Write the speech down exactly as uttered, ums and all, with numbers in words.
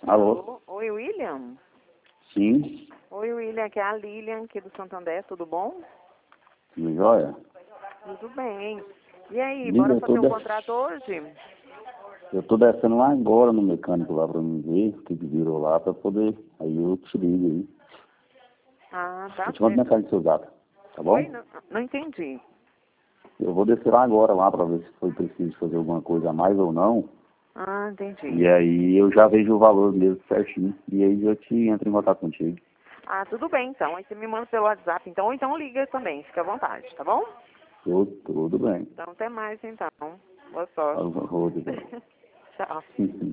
Alô? Oi, William? Sim? Oi, William, aqui é a Lilian, aqui do Santander, tudo bom? Tudo jóia? Tudo bem. E aí, Liga, bora eu tô fazer um des- contrato hoje? Eu tô descendo lá agora no mecânico lá pra mim ver o que que virou lá pra poder. Aí eu te ligo aí. Ah, tá Eu te mando certo. mensagem no seu zap, tá bom? Oi, não, não entendi. Eu vou descer lá agora lá pra ver se foi preciso fazer alguma coisa a mais ou não. Ah, entendi. E aí eu já vejo o valor mesmo certinho. E aí eu te entro em contato contigo. Ah, tudo bem, então. Aí você me manda pelo WhatsApp, então, ou então liga também, fica à vontade, tá bom? Tudo, tudo bem. Então, até mais, então. Boa sorte. Tudo bem. Tchau.